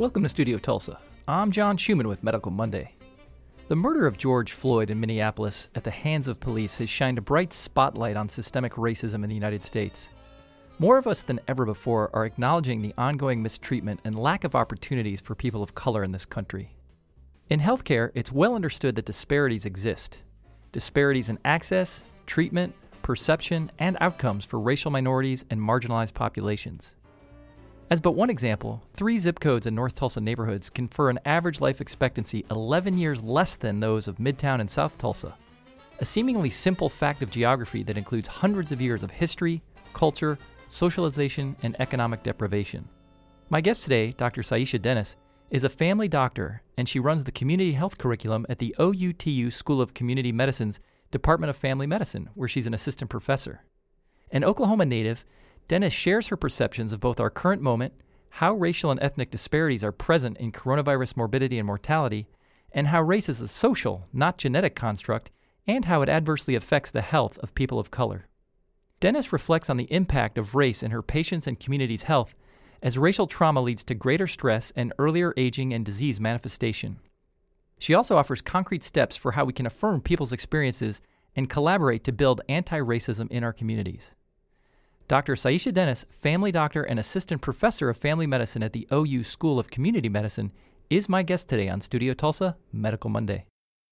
Welcome to Studio Tulsa. I'm John Schumann with Medical Monday. The murder of George Floyd in Minneapolis at the hands of police has shined a bright spotlight on systemic racism in the United States. More of us than ever before are acknowledging the ongoing mistreatment and lack of opportunities for people of color in this country. In healthcare, it's well understood that disparities exist. Disparities in access, treatment, perception, and outcomes for racial minorities and marginalized populations. As but one example, 3 zip codes in North Tulsa neighborhoods confer an average life expectancy 11 years less than those of Midtown and South Tulsa. A seemingly simple fact of geography that includes hundreds of years of history, culture, socialization, and economic deprivation. My guest today, Dr. Saisha Dennis, is a family doctor, and she runs the community health curriculum at the OUTU School of Community Medicine's Department of Family Medicine, where she's an assistant professor. An Oklahoma native, Dennis shares her perceptions of both our current moment, how racial and ethnic disparities are present in coronavirus morbidity and mortality, and how race is a social, not genetic construct, and how it adversely affects the health of people of color. Dennis reflects on the impact of race in her patients' and community's health, as racial trauma leads to greater stress and earlier aging and disease manifestation. She also offers concrete steps for how we can affirm people's experiences and collaborate to build anti-racism in our communities. Dr. Saisha Dennis, family doctor and assistant professor of family medicine at the OU School of Community Medicine, is my guest today on Studio Tulsa, Medical Monday.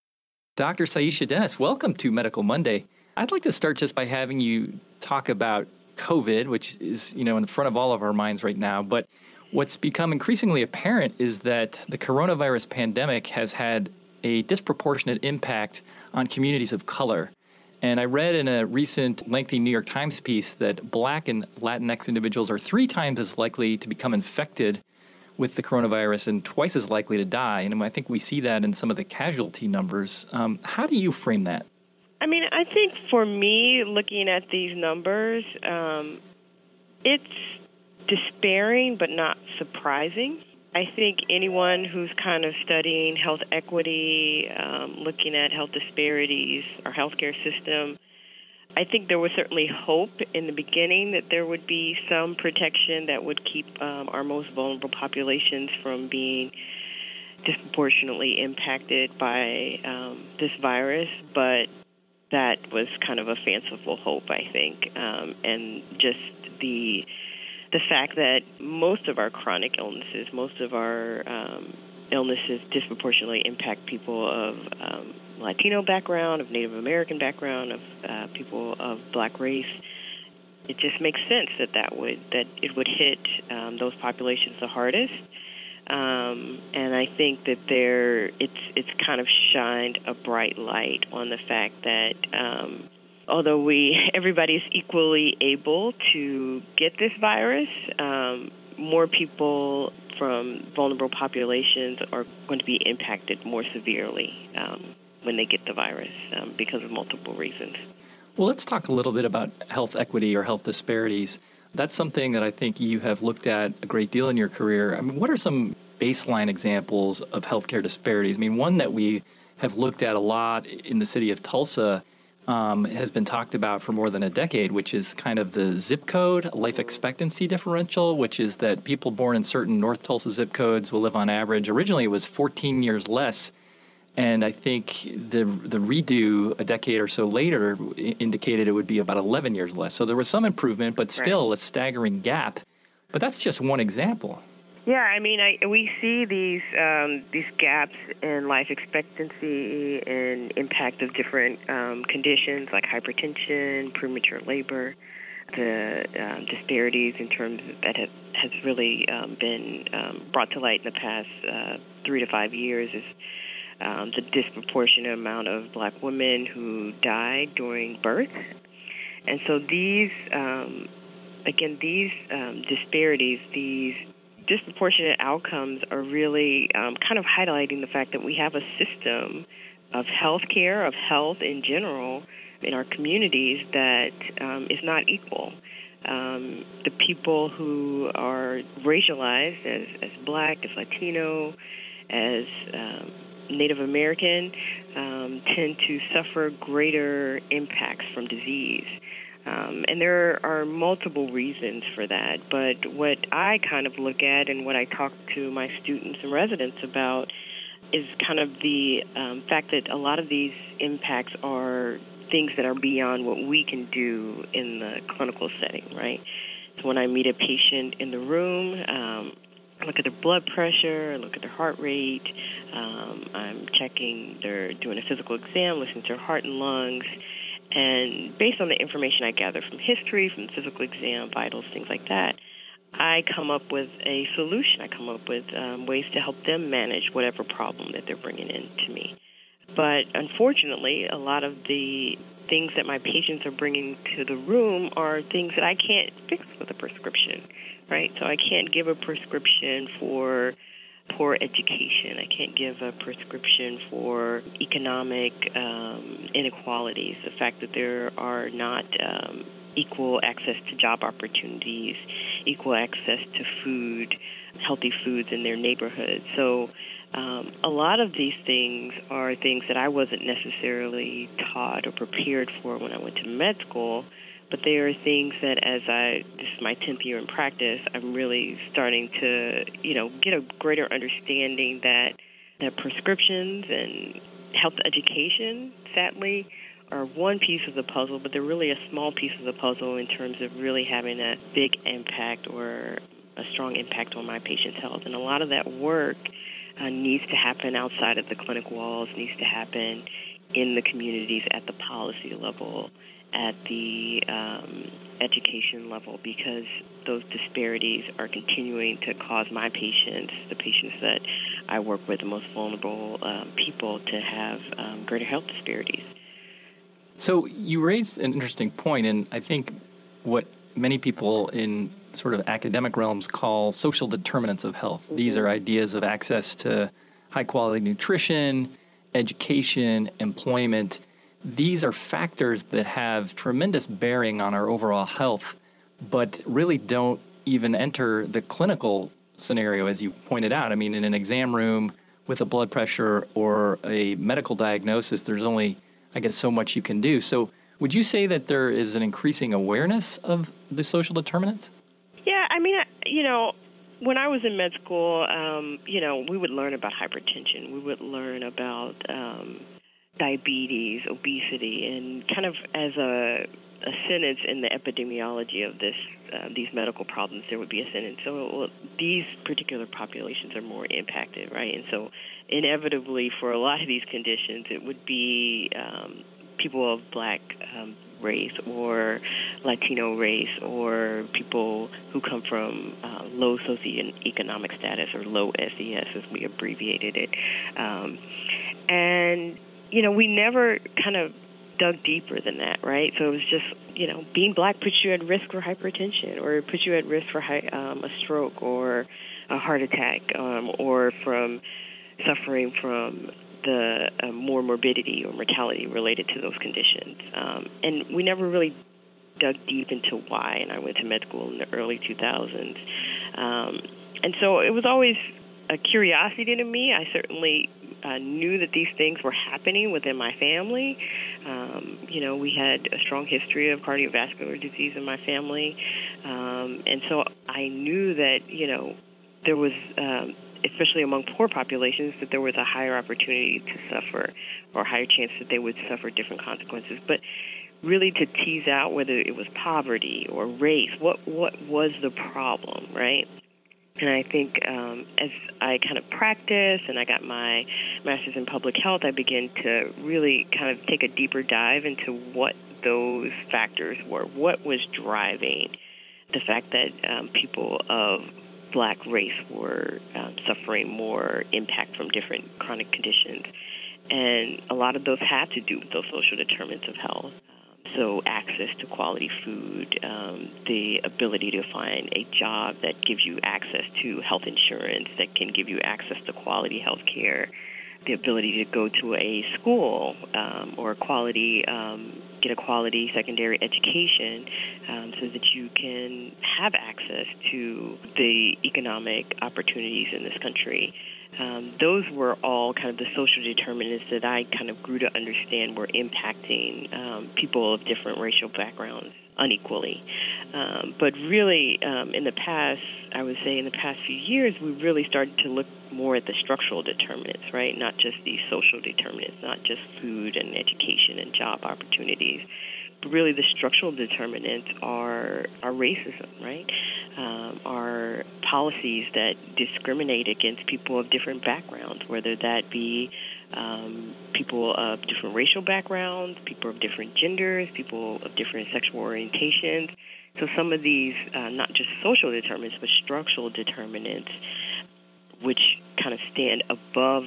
Dr. Saisha Dennis, welcome to Medical Monday. I'd like to start just by having you talk about COVID, which is, in front of all of our minds right now. But what's become increasingly apparent is that the coronavirus pandemic has had a disproportionate impact on communities of color. And I read in a recent lengthy New York Times piece that Black and Latinx individuals are 3 times as likely to become infected with the coronavirus and twice as likely to die. And I think we see that in some of the casualty numbers. How do you frame that? I think for me, looking at these numbers, it's despairing but not surprising. I think anyone who's kind of studying health equity, looking at health disparities, our healthcare system, I think there was certainly hope in the beginning that there would be some protection that would keep our most vulnerable populations from being disproportionately impacted by this virus, but that was kind of a fanciful hope, I think, and just the fact that most of our chronic illnesses, most of our illnesses disproportionately impact people of Latino background, of Native American background, of people of Black race. It just makes sense that it would hit those populations the hardest. And I think that it's kind of shined a bright light on the fact that although everybody is equally able to get this virus, more people from vulnerable populations are going to be impacted more severely when they get the virus because of multiple reasons. Well, let's talk a little bit about health equity or health disparities. That's something that I think you have looked at a great deal in your career. What are some baseline examples of healthcare disparities? One that we have looked at a lot in the city of Tulsa has been talked about for more than a decade, which is kind of the zip code life expectancy differential, which is that people born in certain North Tulsa zip codes will live on average. Originally, it was 14 years less. And I think the redo a decade or so later indicated it would be about 11 years less. So there was some improvement, but still a staggering gap. But that's just one example. Yeah, we see these gaps in life expectancy and impact of different conditions like hypertension, premature labor, the disparities in terms that has really been brought to light in the past 3 to 5 years is the disproportionate amount of Black women who died during birth. And so these disparities, these disproportionate outcomes are really kind of highlighting the fact that we have a system of healthcare, of health in general, in our communities that is not equal. The people who are racialized as Black, as Latino, as Native American tend to suffer greater impacts from disease. And there are multiple reasons for that. But what I kind of look at and what I talk to my students and residents about is kind of the fact that a lot of these impacts are things that are beyond what we can do in the clinical setting, right? So when I meet a patient in the room, I look at their blood pressure, I look at their heart rate, I'm checking, they're doing a physical exam, listening to their heart and lungs, and based on the information I gather from history, from the physical exam, vitals, things like that, I come up with a solution. I come up with ways to help them manage whatever problem that they're bringing in to me. But unfortunately, a lot of the things that my patients are bringing to the room are things that I can't fix with a prescription, right? So I can't give a prescription for poor education. I can't give a prescription for economic inequalities, the fact that there are not equal access to job opportunities, equal access to food, healthy foods in their neighborhoods. So a lot of these things are things that I wasn't necessarily taught or prepared for when I went to med school, but they are things that this is my 10th year in practice, I'm really starting to, get a greater understanding that prescriptions and health education, sadly, are one piece of the puzzle, but they're really a small piece of the puzzle in terms of really having a big impact or a strong impact on my patient's health. And a lot of that work needs to happen outside of the clinic walls, needs to happen in the communities at the policy level, at the education level, because those disparities are continuing to cause my patients, the patients that I work with, the most vulnerable people, to have greater health disparities. So you raised an interesting point, and I think what many people in sort of academic realms call social determinants of health. Mm-hmm. These are ideas of access to high-quality nutrition, education, employment. These are factors that have tremendous bearing on our overall health, but really don't even enter the clinical scenario, as you pointed out. I mean, in an exam room with a blood pressure or a medical diagnosis, there's only, I guess, so much you can do. So would you say that there is an increasing awareness of the social determinants? Yeah, I mean, when I was in med school, we would learn about hypertension. We would learn about diabetes, obesity, and kind of as a sentence in the epidemiology of these medical problems, there would be a sentence. So these particular populations are more impacted, right? And so inevitably for a lot of these conditions, it would be people of black race or Latino race or people who come from low socioeconomic status, or low SES as we abbreviated it. And we never kind of dug deeper than that, right? So it was just, being black puts you at risk for hypertension, or it puts you at risk for a stroke or a heart attack, or from suffering from the more morbidity or mortality related to those conditions. And we never really dug deep into why, and I went to med school in the early 2000s. And so it was always a curiosity to me. I certainly knew that these things were happening within my family. We had a strong history of cardiovascular disease in my family. And so I knew that, there was, especially among poor populations, that there was a higher opportunity to suffer, or a higher chance that they would suffer different consequences. But really to tease out whether it was poverty or race, what was the problem, right? And I think as I kind of practiced and I got my master's in public health, I began to really kind of take a deeper dive into what those factors were, what was driving the fact that people of black race were suffering more impact from different chronic conditions. And a lot of those had to do with those social determinants of health. So access to quality food, the ability to find a job that gives you access to health insurance, that can give you access to quality health care, the ability to go to a school or get a quality secondary education so that you can have access to the economic opportunities in this country. those were all kind of the social determinants that I kind of grew to understand were impacting people of different racial backgrounds unequally. But really, in the past, I would say in the past few years, we really started to look more at the structural determinants, right? Not just these social determinants, not just food and education and job opportunities. But really, the structural determinants are racism, right? Are policies that discriminate against people of different backgrounds, whether that be people of different racial backgrounds, people of different genders, people of different sexual orientations. So some of these, not just social determinants, but structural determinants, which kind of stand above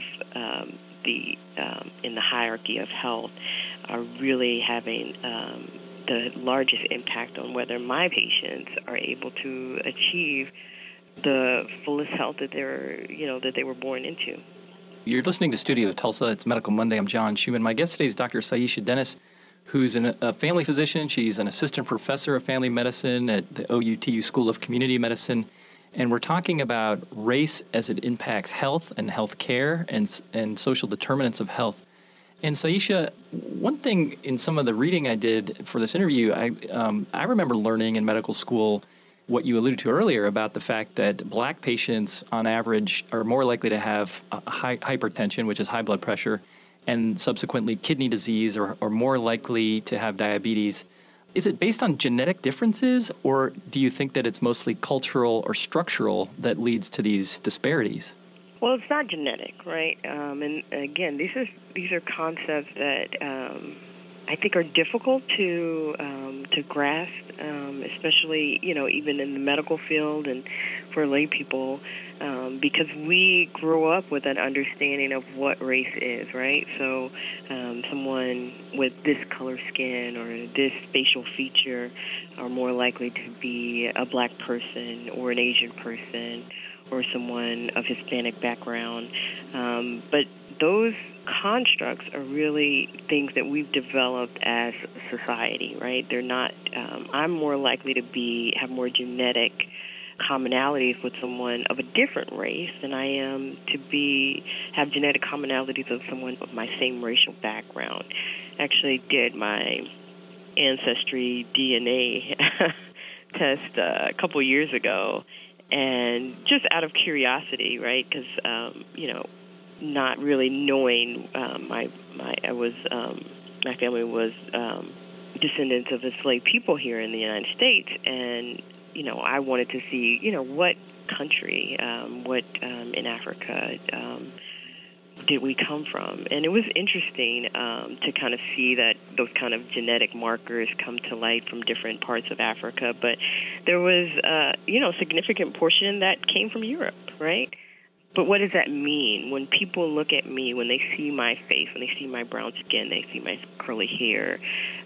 in the hierarchy of health, are really having the largest impact on whether my patients are able to achieve the fullest health that they were born into. You're listening to Studio Tulsa. It's Medical Monday. I'm John Schumann. My guest today is Dr. Saisha Dennis, who's a family physician. She's an assistant professor of family medicine at the OUTU School of Community Medicine. And we're talking about race as it impacts health and health care and social determinants of health. And Saisha, one thing in some of the reading I did for this interview, I remember learning in medical school what you alluded to earlier about the fact that black patients on average are more likely to have hypertension, which is high blood pressure, and subsequently kidney disease, or more likely to have diabetes. Is it based on genetic differences, or do you think that it's mostly cultural or structural that leads to these disparities? Well, it's not genetic, right? And again, these are concepts that I think are difficult to grasp, especially even in the medical field and for lay people, because we grow up with an understanding of what race is, right? So someone with this color skin or this facial feature are more likely to be a black person or an Asian person or someone of Hispanic background. But those constructs are really things that we've developed as a society, right? They're not, I'm more likely to have more genetic commonalities with someone of a different race than I am to have genetic commonalities with someone of my same racial background. I actually did my ancestry DNA test a couple years ago, and just out of curiosity, right? Because not really knowing, my family was descendants of enslaved people here in the United States, and I wanted to see what country, in Africa did we come from, and it was interesting to kind of see that those kind of genetic markers come to light from different parts of Africa, but there was a significant portion that came from Europe, right? But what does that mean? When people look at me, when they see my face, when they see my brown skin, they see my curly hair,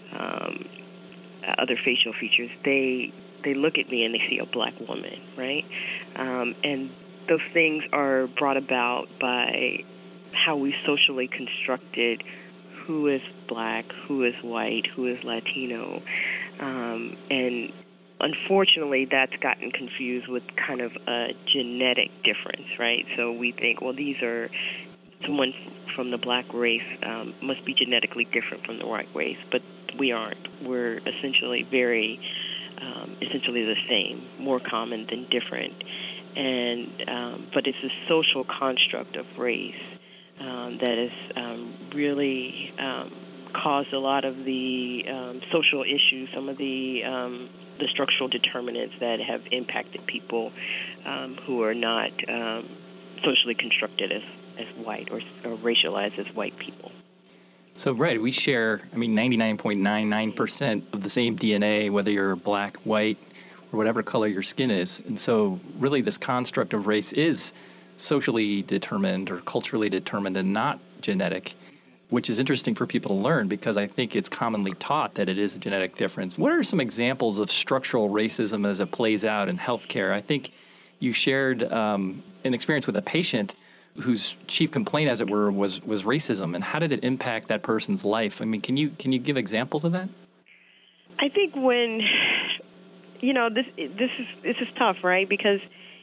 other facial features, they look at me and they see a black woman, right? And those things are brought about by how we socially constructed who is black, who is white, who is Latino, and unfortunately, that's gotten confused with kind of a genetic difference, right? So we think, well, these are someone from the black race must be genetically different from the white race, but we aren't. We're essentially essentially the same, more common than different, and but it's a social construct of race that has really caused a lot of the social issues, some of the structural determinants that have impacted people who are not socially constructed as white or racialized as white people. So, right, we share, 99.99% of the same DNA, whether you're black, white, or whatever color your skin is. And so, really, this construct of race is socially determined or culturally determined and not genetic, which is interesting for people to learn because I think it's commonly taught that it is a genetic difference. What are some examples of structural racism as it plays out in healthcare? I think you shared an experience with a patient whose chief complaint, as it were, was racism. And how did it impact that person's life? Can you give examples of that? I think when, this is tough, right? Because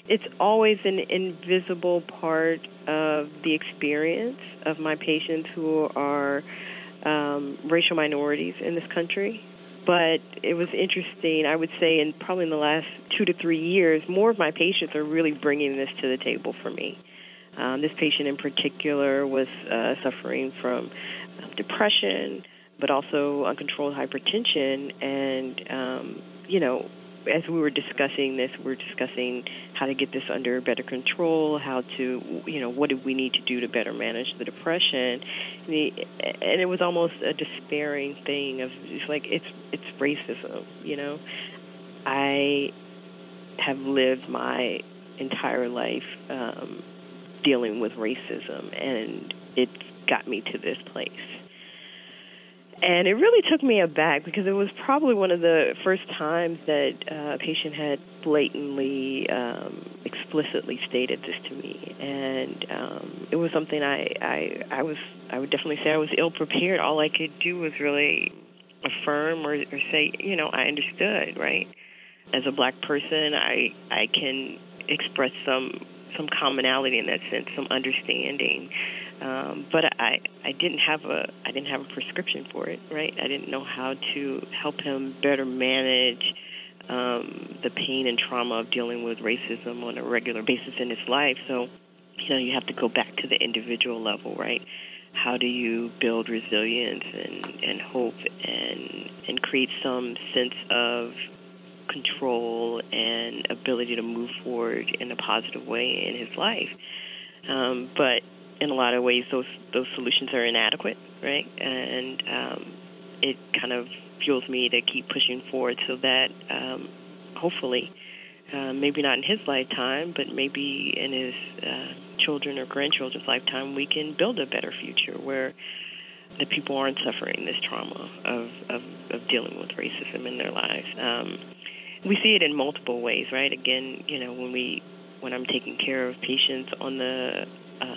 It's always an invisible part of the experience of my patients who are racial minorities in this country. But it was interesting, I would say, probably in the last 2 to 3 years, more of my patients are really bringing this to the table for me. This patient in particular was suffering from depression, but also uncontrolled hypertension. And, as we were discussing this, we were discussing how to get this under better control, how to, what do we need to do to better manage the depression. And it was almost a despairing thing of it's like it's racism, I have lived my entire life dealing with racism, and it got me to this place. And it really took me aback because it was probably one of the first times that a patient had blatantly, explicitly stated this to me. And it was something I would definitely say I was ill prepared. All I could do was really affirm or say, I understood, right? As a black person, I can express some commonality in that sense, some understanding. But I didn't have a prescription for it, right? I didn't know how to help him better manage the pain and trauma of dealing with racism on a regular basis in his life. So, you have to go back to the individual level, right? How do you build resilience and hope and create some sense of control and ability to move forward in a positive way in his life? But in a lot of ways, those solutions are inadequate, right? And it kind of fuels me to keep pushing forward so that hopefully, maybe not in his lifetime, but maybe in his children or grandchildren's lifetime, we can build a better future where the people aren't suffering this trauma of dealing with racism in their lives. We see it in multiple ways, right? Again, when I'm taking care of patients on the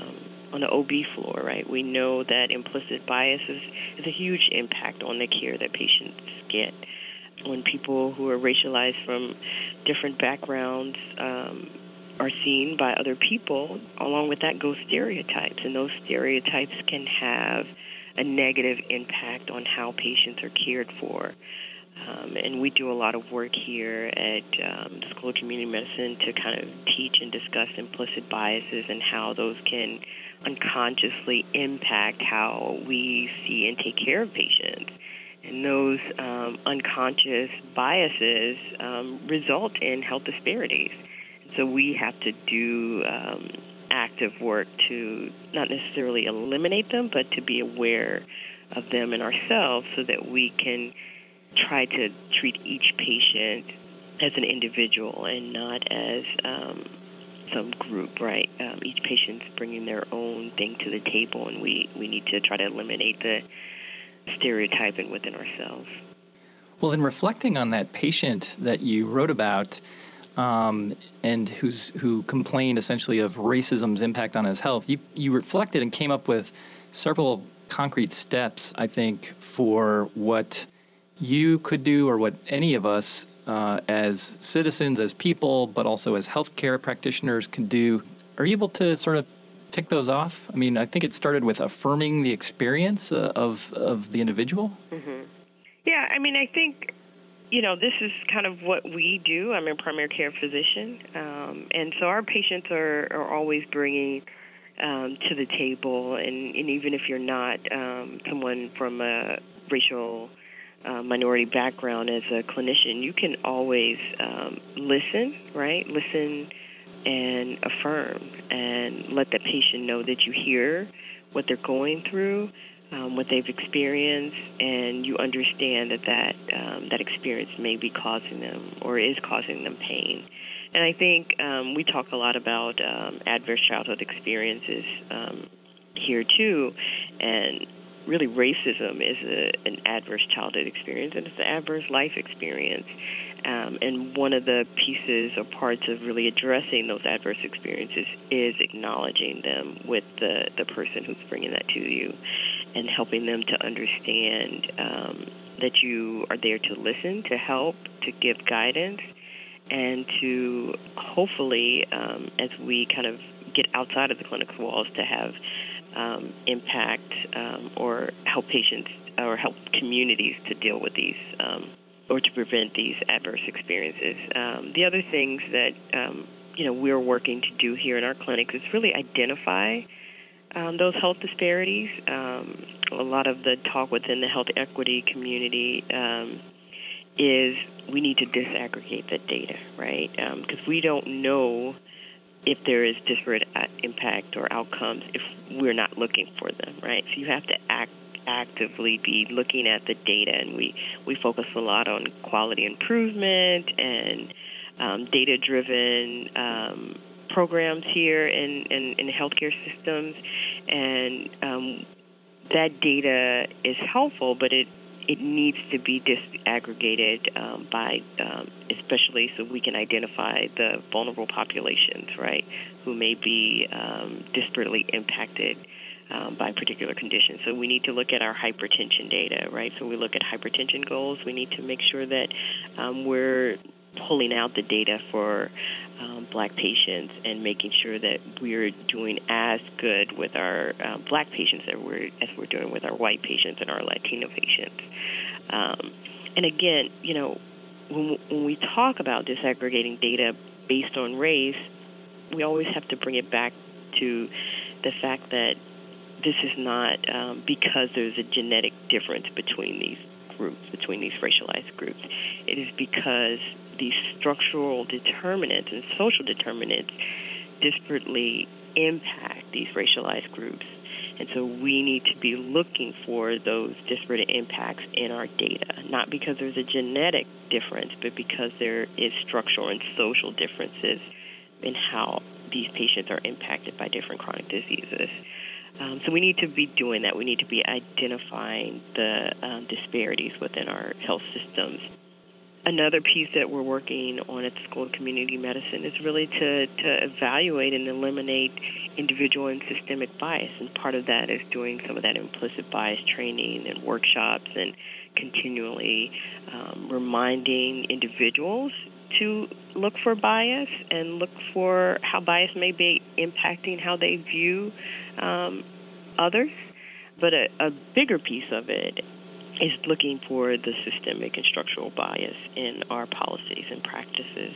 OB floor, right? We know that implicit bias is a huge impact on the care that patients get. When people who are racialized from different backgrounds are seen by other people, along with that go stereotypes, and those stereotypes can have a negative impact on how patients are cared for. And we do a lot of work here at the School of Community Medicine to kind of teach and discuss implicit biases and how those can unconsciously impact how we see and take care of patients. And those unconscious biases result in health disparities. And so we have to do active work to not necessarily eliminate them, but to be aware of them in ourselves so that we can try to treat each patient as an individual and not as some group, right? Each patient's bringing their own thing to the table, and we need to try to eliminate the stereotyping within ourselves. Well, in reflecting on that patient that you wrote about and who complained essentially of racism's impact on his health, you reflected and came up with several concrete steps, I think, for what you could do or what any of us as citizens, as people, but also as healthcare practitioners can do. Are you able to sort of tick those off? I mean, I think it started with affirming the experience of the individual. Mm-hmm. Yeah, I mean, I think, this is kind of what we do. I'm a primary care physician, and so our patients are always bringing to the table, and even if you're not someone from a racial minority background as a clinician, you can always listen, right? Listen and affirm and let the patient know that you hear what they're going through, what they've experienced, and you understand that experience may be causing them or is causing them pain. And I think we talk a lot about adverse childhood experiences here too, and really racism is an adverse childhood experience, and it's an adverse life experience. And one of the pieces or parts of really addressing those adverse experiences is acknowledging them with the person who's bringing that to you and helping them to understand that you are there to listen, to help, to give guidance, and to hopefully, as we kind of get outside of the clinic's walls, to have impact or help patients or help communities to deal with these or to prevent these adverse experiences. The other things that we're working to do here in our clinics is really identify those health disparities. A lot of the talk within the health equity community is we need to disaggregate the data, right? Because we don't know if there is disparate impact or outcomes if we're not looking for them, right? So you have to actively be looking at the data, and we focus a lot on quality improvement and data-driven programs here in healthcare systems, and that data is helpful, but it needs to be disaggregated by, especially so we can identify the vulnerable populations, right, who may be disparately impacted by particular conditions. So we need to look at our hypertension data, right? So we look at hypertension goals. We need to make sure that we're pulling out the data for Black patients and making sure that we're doing as good with our Black patients as we're doing with our white patients and our Latino patients. And again, when we talk about disaggregating data based on race, we always have to bring it back to the fact that this is not because there's a genetic difference between these groups, between these racialized groups. It is because these structural determinants and social determinants disparately impact these racialized groups. And so we need to be looking for those disparate impacts in our data, not because there's a genetic difference, but because there is structural and social differences in how these patients are impacted by different chronic diseases. So we need to be doing that. We need to be identifying the disparities within our health systems. Another piece that we're working on at the School of Community Medicine is really to evaluate and eliminate individual and systemic bias. And part of that is doing some of that implicit bias training and workshops and continually reminding individuals to look for bias and look for how bias may be impacting how they view others. But a bigger piece of it is looking for the systemic and structural bias in our policies and practices.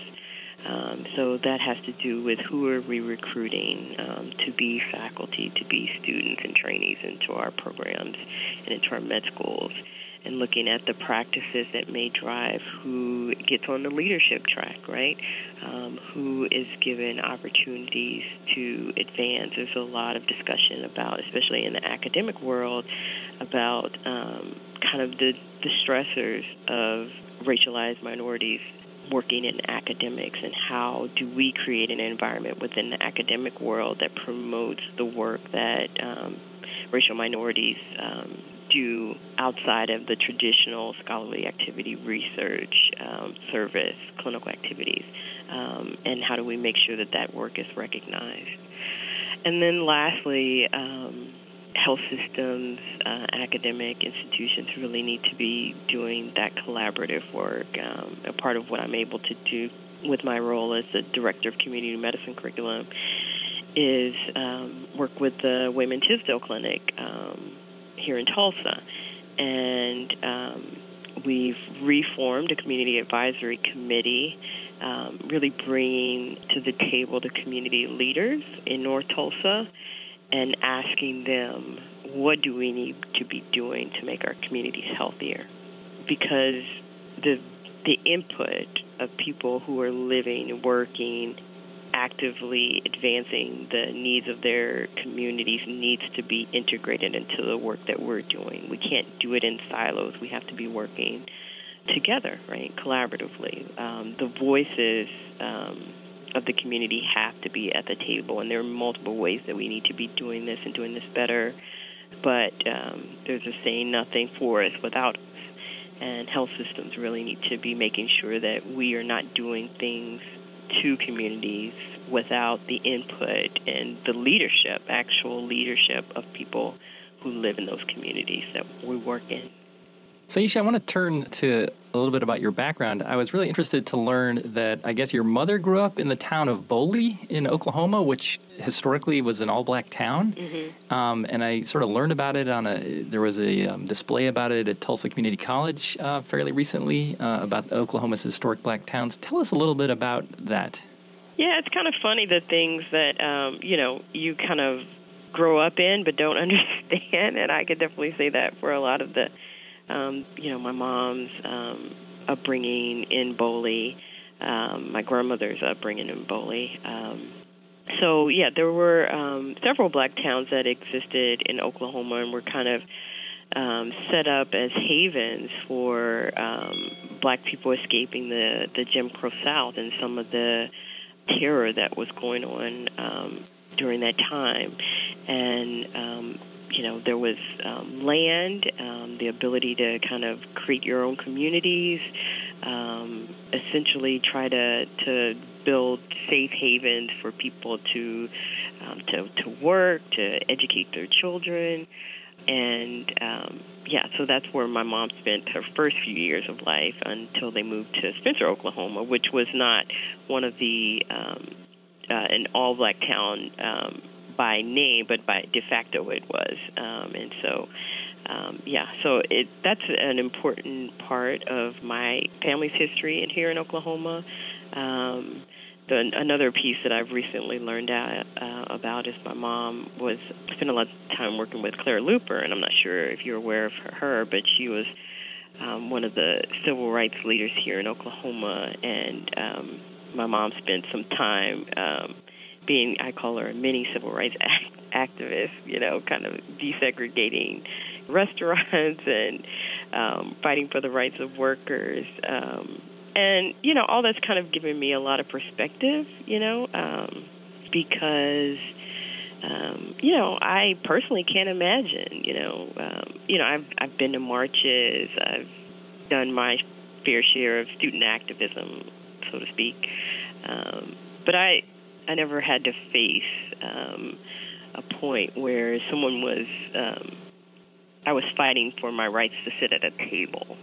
So that has to do with who are we recruiting to be faculty, to be students and trainees into our programs and into our med schools, and looking at the practices that may drive who gets on the leadership track, right? Who is given opportunities to advance. There's a lot of discussion about, especially in the academic world, about kind of the stressors of racialized minorities working in academics, and how do we create an environment within the academic world that promotes the work that racial minorities do outside of the traditional scholarly activity, research, service, clinical activities, and how do we make sure that that work is recognized. And then lastly, health systems, academic institutions really need to be doing that collaborative work. A part of what I'm able to do with my role as the Director of Community Medicine Curriculum is work with the Wayman Tisdale Clinic here in Tulsa. And we've reformed a community advisory committee, really bringing to the table the community leaders in North Tulsa and asking them, what do we need to be doing to make our communities healthier? Because the input of people who are living, working, actively advancing the needs of their communities needs to be integrated into the work that we're doing. We can't do it in silos. We have to be working together, right, collaboratively. The voices of the community have to be at the table, and there are multiple ways that we need to be doing this and doing this better. But there's a saying, nothing for us without us. And health systems really need to be making sure that we are not doing things to communities without the input and the leadership, actual leadership of people who live in those communities that we work in. So, Yisha, I want to turn to a little bit about your background, I was really interested to learn that I guess your mother grew up in the town of Boley in Oklahoma, which historically was an all-black town. Mm-hmm. And I sort of learned about it there was a display about it at Tulsa Community College fairly recently about Oklahoma's historic black towns. Tell us a little bit about that. Yeah, it's kind of funny, the things that, you kind of grow up in but don't understand. And I could definitely say that for a lot of the my mom's upbringing in Boley, my grandmother's upbringing in Boley. So, there were several black towns that existed in Oklahoma and were kind of set up as havens for black people escaping the Jim Crow South and some of the terror that was going on during that time. And there was land, the ability to kind of create your own communities, essentially try to build safe havens for people to work, to educate their children. And, so that's where my mom spent her first few years of life until they moved to Spencer, Oklahoma, which was not one of the an all-black town by name, but by de facto it was. That's an important part of my family's history here in Oklahoma. Another piece that I've recently learned about is my mom spent a lot of time working with Clara Luper, and I'm not sure if you're aware of her, but she was one of the civil rights leaders here in Oklahoma, and my mom spent some time being, I call her a mini civil rights activist, kind of desegregating restaurants and fighting for the rights of workers. And, all that's kind of given me a lot of perspective, because, I personally can't imagine, I've been to marches, I've done my fair share of student activism, so to speak. But I never had to face a point where someone was, I was fighting for my rights to sit at a table,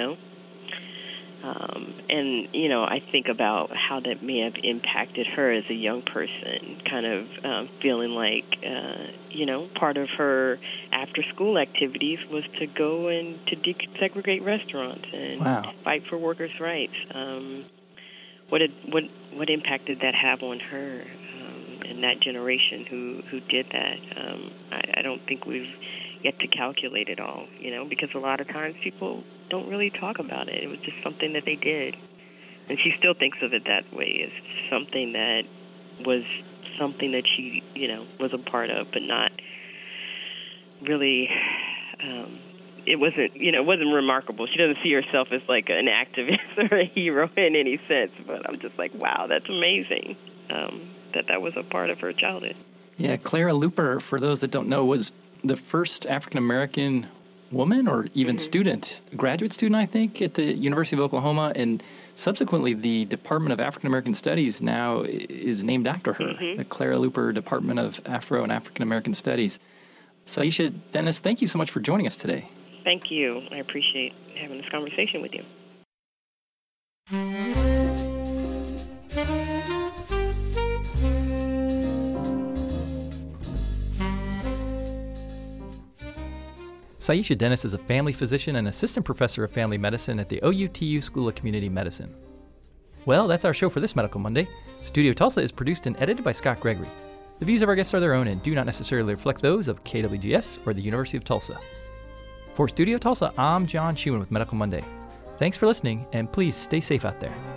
I think about how that may have impacted her as a young person, kind of feeling like, part of her after-school activities was to go and to desegregate restaurants and fight for workers' rights. What impact did that have on her and that generation who did that? I don't think we've yet to calculate it all, because a lot of times people don't really talk about it. It was just something that they did. And she still thinks of it that way, as something that she, was a part of, but not really, it wasn't remarkable. She doesn't see herself as like an activist or a hero in any sense, but I'm just like, wow, that's amazing that was a part of her childhood. Yeah, Clara Luper, for those that don't know, was the first African-American woman or even graduate student, I think, at the University of Oklahoma. And subsequently, the Department of African-American Studies now is named after her, the Clara Luper Department of Afro and African-American Studies. Saisha Dennis, thank you so much for joining us today. Thank you. I appreciate having this conversation with you. Saisha Dennis is a family physician and assistant professor of family medicine at the OUTU School of Community Medicine. Well, that's our show for this Medical Monday. Studio Tulsa is produced and edited by Scott Gregory. The views of our guests are their own and do not necessarily reflect those of KWGS or the University of Tulsa. For Studio Tulsa, I'm John Schumann with Medical Monday. Thanks for listening, and please stay safe out there.